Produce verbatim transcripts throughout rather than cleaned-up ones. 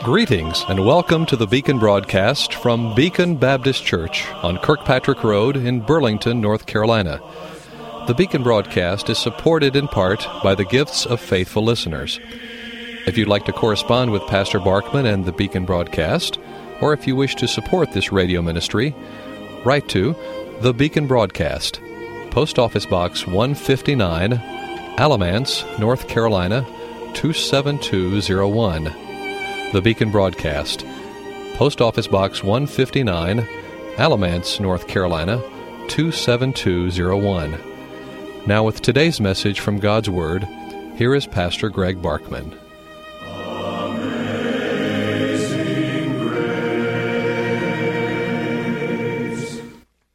Greetings and welcome to the Beacon broadcast from Beacon Baptist Church on Kirkpatrick Road in Burlington, North Carolina. The Beacon broadcast is supported in part by the gifts of faithful listeners. If you'd like to correspond with Pastor Barkman and the Beacon broadcast, or if you wish to support this radio ministry, write to The Beacon Broadcast, Post Office Box one fifty-nine, Alamance, North Carolina, two seven two zero one. The Beacon Broadcast, Post Office Box one fifty-nine, Alamance, North Carolina, two seven two zero one. Now with today's message from God's Word, here is Pastor Greg Barkman. Amazing Grace.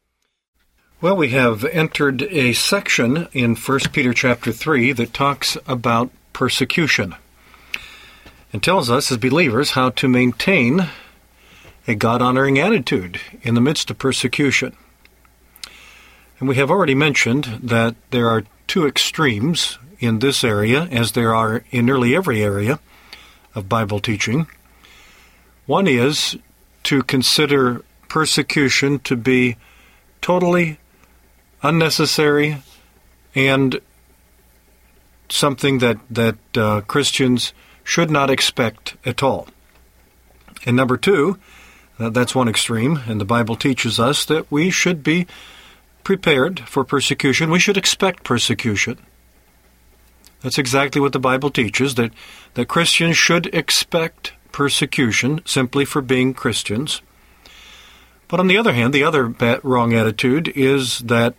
Well, we have entered a section in First Peter chapter three that talks about persecution, and tells us as believers how to maintain a God-honoring attitude in the midst of persecution. And we have already mentioned that there are two extremes in this area, as there are in nearly every area of Bible teaching. One is to consider persecution to be totally unnecessary and something that, that uh, Christians should not expect at all. And number two, uh, that's one extreme, and the Bible teaches us that we should be prepared for persecution. We should expect persecution. That's exactly what the Bible teaches, that, that Christians should expect persecution simply for being Christians. But on the other hand, the other bad, wrong attitude is that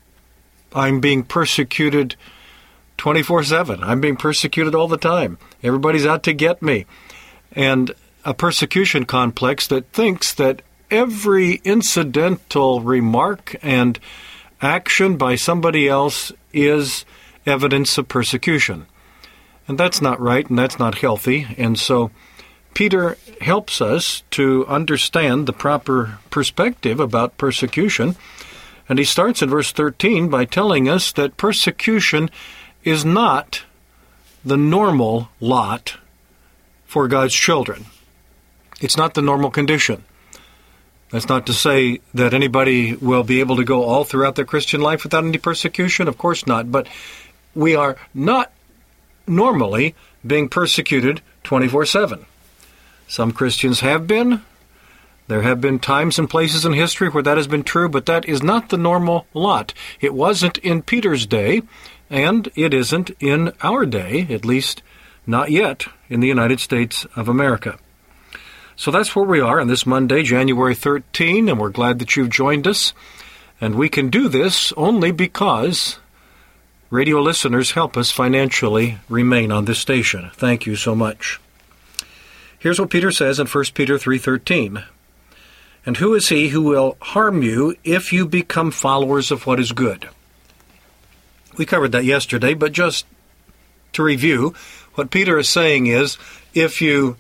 I'm being persecuted twenty-four seven. I'm being persecuted all the time. Everybody's out to get me. And a persecution complex that thinks that every incidental remark and action by somebody else is evidence of persecution. And that's not right, and that's not healthy. And so Peter helps us to understand the proper perspective about persecution. And he starts in verse thirteen by telling us that persecution is not the normal lot for God's children. It's not the normal condition. That's not to say that anybody will be able to go all throughout their Christian life without any persecution. Of course not. But we are not normally being persecuted twenty-four seven. Some Christians have been. There have been times and places in history where that has been true, but that is not the normal lot. It wasn't in Peter's day, and it isn't in our day, at least not yet, in the United States of America. So that's where we are on this Monday, January thirteenth, and we're glad that you've joined us. And we can do this only because radio listeners help us financially remain on this station. Thank you so much. Here's what Peter says in First Peter three thirteen. And who is he who will harm you if you become followers of what is good? We covered that yesterday, but just to review, what Peter is saying is, if you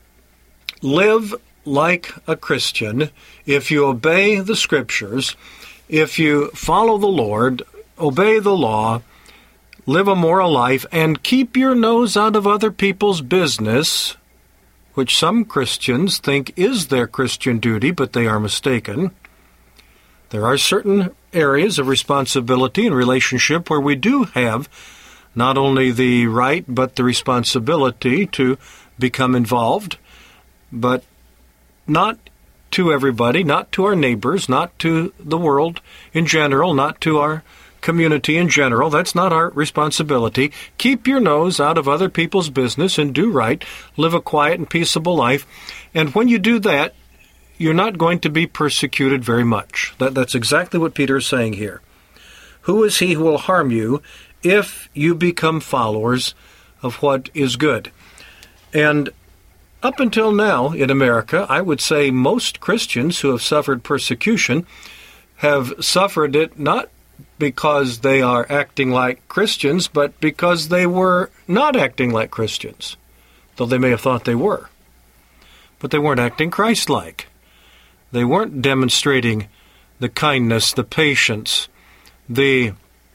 live like a Christian, if you obey the Scriptures, if you follow the Lord, obey the law, live a moral life, and keep your nose out of other people's business, which some Christians think is their Christian duty, but they are mistaken. There are certain areas of responsibility and relationship where we do have not only the right but the responsibility to become involved, but not to everybody, not to our neighbors, not to the world in general, not to our community in general. That's not our responsibility. Keep your nose out of other people's business and do right. Live a quiet and peaceable life. And when you do that, you're not going to be persecuted very much. That, that's exactly what Peter is saying here. Who is he who will harm you if you become followers of what is good? And up until now in America, I would say most Christians who have suffered persecution have suffered it not because they are acting like Christians, but because they were not acting like Christians, though they may have thought they were. But they weren't acting Christ-like. They weren't demonstrating the kindness, the patience, the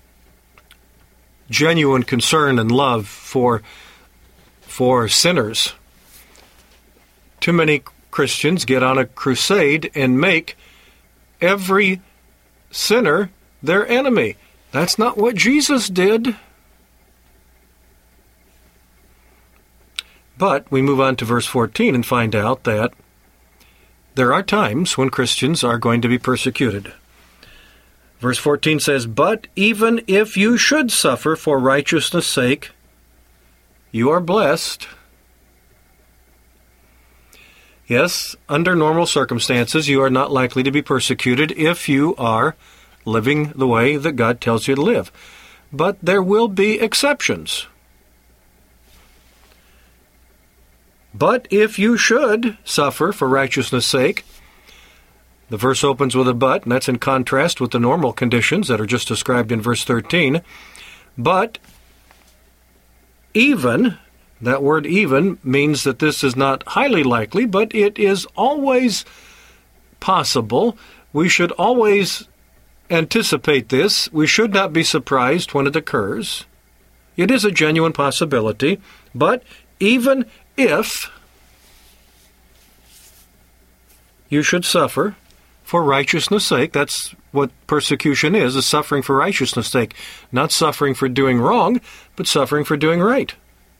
genuine concern and love for, for sinners. too many Christians get on a crusade and make every sinner their enemy. That's not what Jesus did. But we move on to verse fourteen and find out that there are times when Christians are going to be persecuted. Verse fourteen says, "But even if you should suffer for righteousness' sake, you are blessed." Yes, under normal circumstances, you are not likely to be persecuted if you are living the way that God tells you to live. But there will be exceptions. "But if you should suffer for righteousness' sake," the verse opens with a but, and that's in contrast with the normal conditions that are just described in verse thirteen. "But even," that word even means that this is not highly likely, but it is always possible. We should always anticipate this. We should not be surprised when it occurs. It is a genuine possibility, but even if you should suffer for righteousness' sake, that's what persecution is, is suffering for righteousness' sake. Not suffering for doing wrong, but suffering for doing right.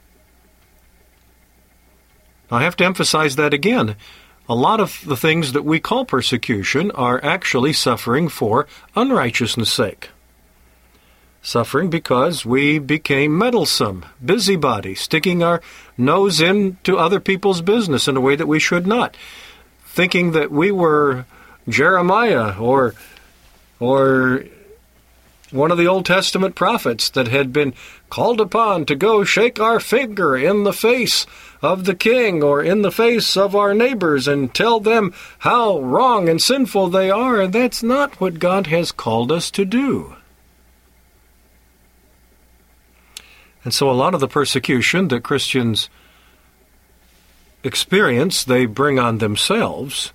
I have to emphasize that again. A lot of the things that we call persecution are actually suffering for unrighteousness' sake. Suffering because we became meddlesome, busybodies, sticking our nose into other people's business in a way that we should not, thinking that we were Jeremiah or or one of the Old Testament prophets that had been called upon to go shake our finger in the face of the king or in the face of our neighbors and tell them how wrong and sinful they are. And that's not what God has called us to do. And so a lot of the persecution that Christians experience, they bring on themselves.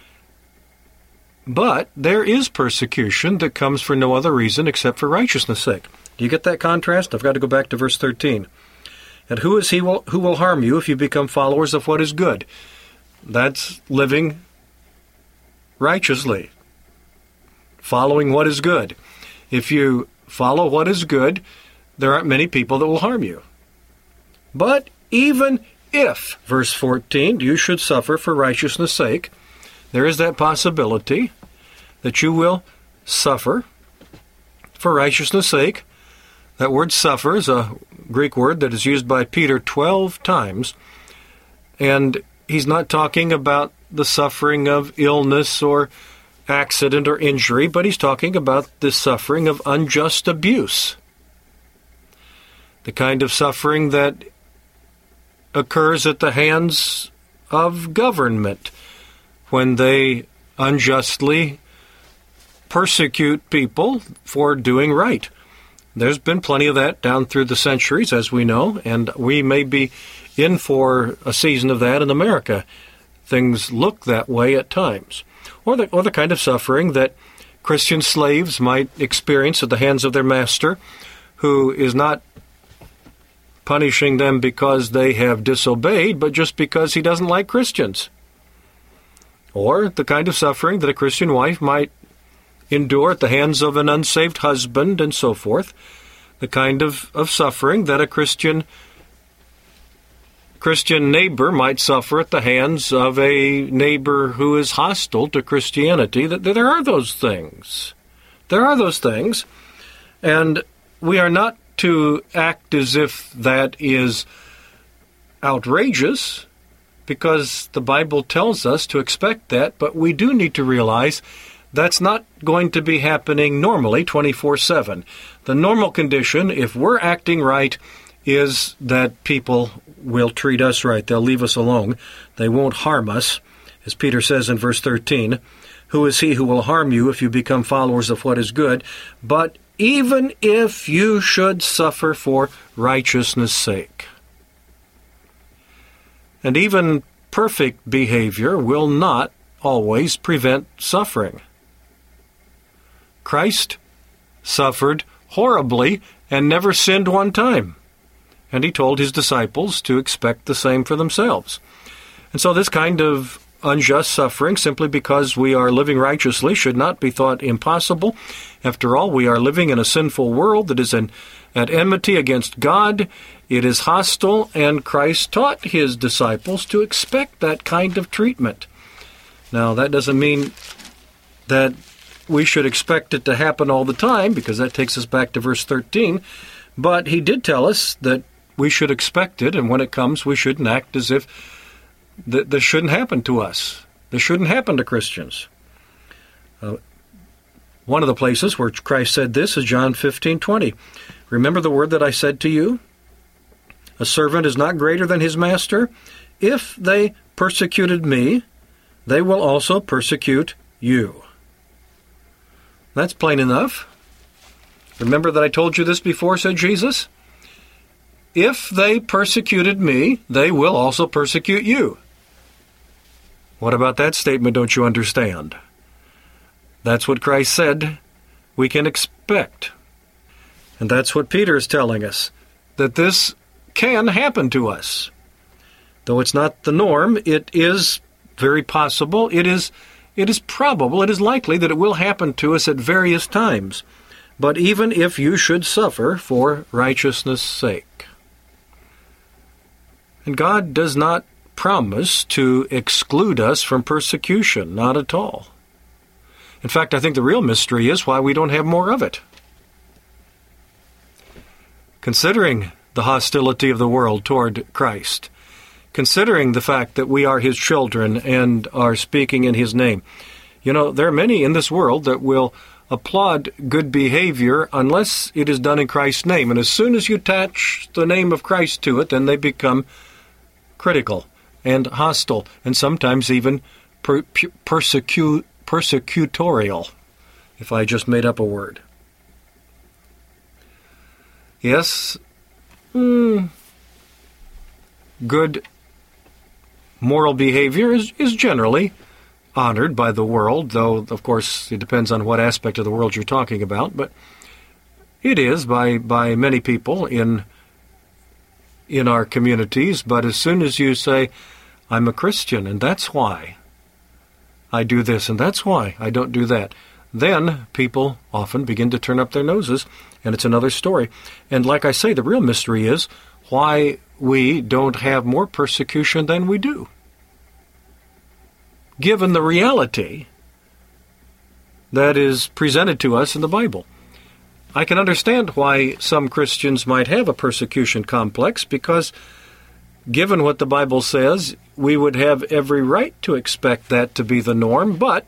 But there is persecution that comes for no other reason except for righteousness' sake. Do you get that contrast? I've got to go back to verse thirteen. "And who is he will, who will harm you if you become followers of what is good?" That's living righteously, following what is good. If you follow what is good, there aren't many people that will harm you. "But even if," verse fourteen, "you should suffer for righteousness' sake," there is that possibility that you will suffer for righteousness' sake. That word suffer is a Greek word that is used by Peter twelve times, and he's not talking about the suffering of illness or accident or injury, but he's talking about the suffering of unjust abuse. The kind of suffering that occurs at the hands of government when they unjustly persecute people for doing right. There's been plenty of that down through the centuries, as we know, and we may be in for a season of that in America. Things look that way at times. Or the, or the kind of suffering that Christian slaves might experience at the hands of their master, who is not punishing them because they have disobeyed, but just because he doesn't like Christians. Or the kind of suffering that a Christian wife might endure at the hands of an unsaved husband and so forth. The kind of, of suffering that a Christian Christian neighbor might suffer at the hands of a neighbor who is hostile to Christianity. That there are those things. There are those things. And we are not to act as if that is outrageous, because the Bible tells us to expect that, but we do need to realize that's not going to be happening normally twenty-four seven. The normal condition, if we're acting right, is that people will treat us right. They'll leave us alone. They won't harm us. As Peter says in verse thirteen, "Who is he who will harm you if you become followers of what is good? But even if you should suffer for righteousness' sake." And even perfect behavior will not always prevent suffering. Christ suffered horribly and never sinned one time. And he told his disciples to expect the same for themselves. And so this kind of unjust suffering, simply because we are living righteously, should not be thought impossible. After all, we are living in a sinful world that is in, at enmity against God. It is hostile, and Christ taught his disciples to expect that kind of treatment. Now, that doesn't mean that we should expect it to happen all the time, because that takes us back to verse thirteen. But he did tell us that we should expect it, and when it comes, we shouldn't act as if th- this shouldn't happen to us. This shouldn't happen to Christians. Uh, one of the places where Christ said this is John fifteen twenty. Remember the word that I said to you? A servant is not greater than his master. If they persecuted me, they will also persecute you. That's plain enough. Remember that I told you this before, said Jesus? If they persecuted me, they will also persecute you. What about that statement don't you understand? That's what Christ said we can expect. And that's what Peter is telling us, that this can happen to us. Though it's not the norm, it is very possible, it is, it is probable, it is likely that it will happen to us at various times. But even if you should suffer for righteousness' sake. And God does not promise to exclude us from persecution, not at all. In fact, I think the real mystery is why we don't have more of it. Considering the hostility of the world toward Christ, considering the fact that we are his children and are speaking in his name, you know, there are many in this world that will applaud good behavior unless it is done in Christ's name. And as soon as you attach the name of Christ to it, then they become critical and hostile, and sometimes even per- persecute, persecutorial, if I just made up a word. Yes, mm, good moral behavior is, is generally honored by the world, though, of course, it depends on what aspect of the world you're talking about, but it is by, by many people in in our communities. But as soon as you say, I'm a Christian, and that's why I do this, and that's why I don't do that, then people often begin to turn up their noses, and it's another story. And like I say, the real mystery is why we don't have more persecution than we do, given the reality that is presented to us in the Bible. I can understand why some Christians might have a persecution complex, because given what the Bible says, we would have every right to expect that to be the norm. But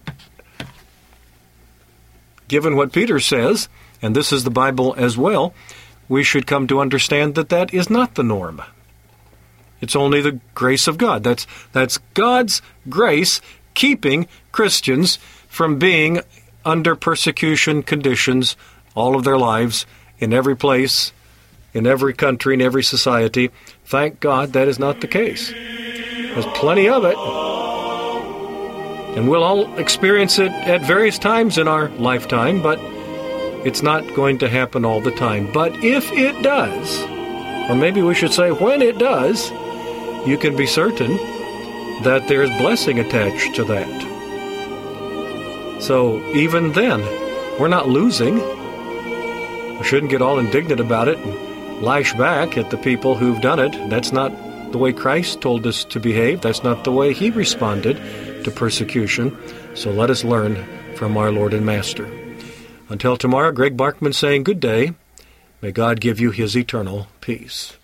given what Peter says, and this is the Bible as well, we should come to understand that that is not the norm. It's only the grace of God. That's, that's God's grace keeping Christians from being under persecution conditions all of their lives, in every place, in every country, in every society. Thank God that is not the case. There's plenty of it. And we'll all experience it at various times in our lifetime, but it's not going to happen all the time. But if it does, or maybe we should say when it does, you can be certain that there is blessing attached to that. So even then, we're not losing. We shouldn't get all indignant about it and lash back at the people who've done it. That's not the way Christ told us to behave. That's not the way he responded to persecution. So let us learn from our Lord and Master. Until tomorrow, Greg Barkman saying good day. May God give you his eternal peace.